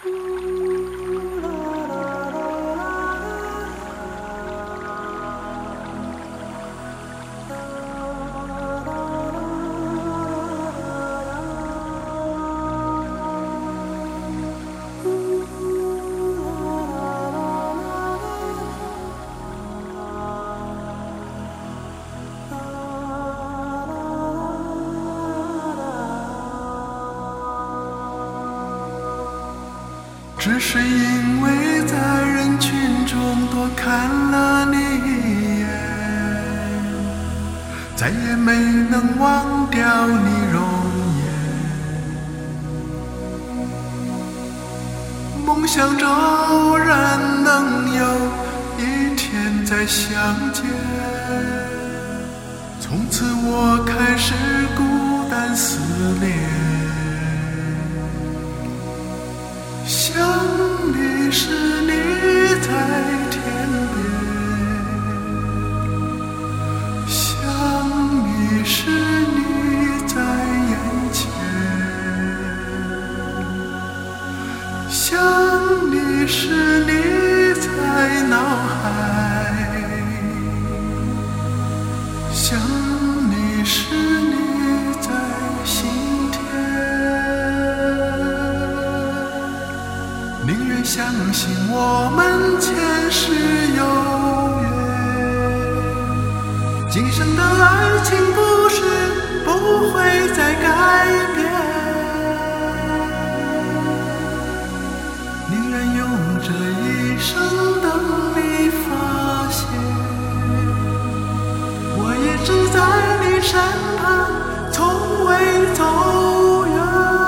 只是因为在人群中多看了你一眼，再也没能忘掉你容颜。梦想着偶然能有一天再相见，从此我开始孤单思念。想你时你在天边，想你时你在眼前，想你时你在脑海，想你时你在心田。宁愿相信我们前世有缘，今生的爱情故事不会再改变。宁愿用这一生等你发现，我也只在你身旁，从未走远。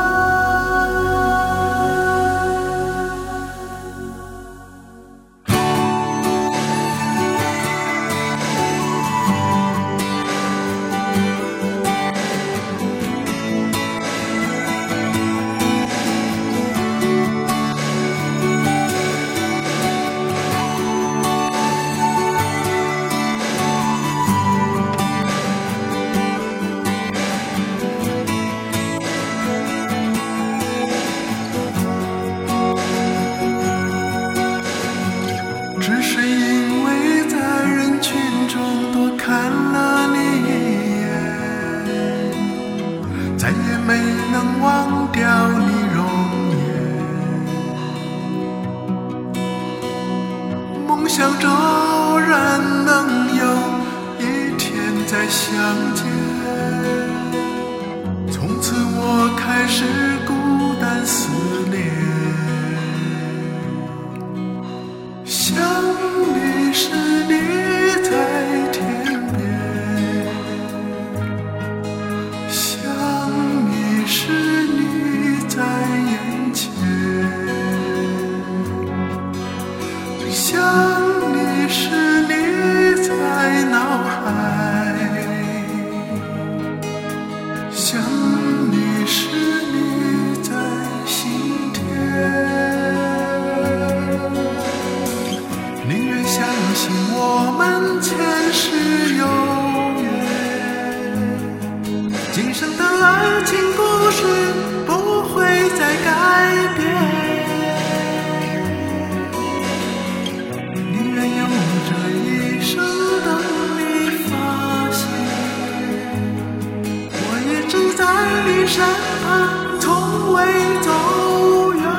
只是因为在人群中多看了你一眼，再也没能忘掉你容颜。梦想着偶然能有一天再相见，从此我开始孤单思念。想你时你在天边，想你时你在眼前，想你时你在脑海，想你时你在心田。宁愿相信我们前世有缘，今生的爱情故事不会再改变。宁愿用这一生等你发现，我也只在你身旁，从未走远。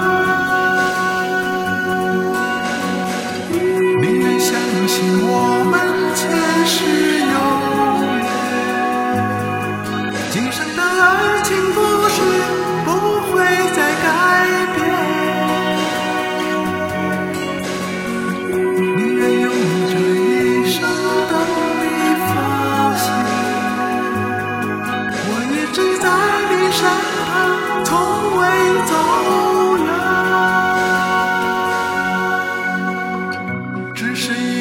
相信我们前世有缘，今生的爱情故事不会再改变。宁愿用这一生等你发现，我也只在你身旁，从未走远。只是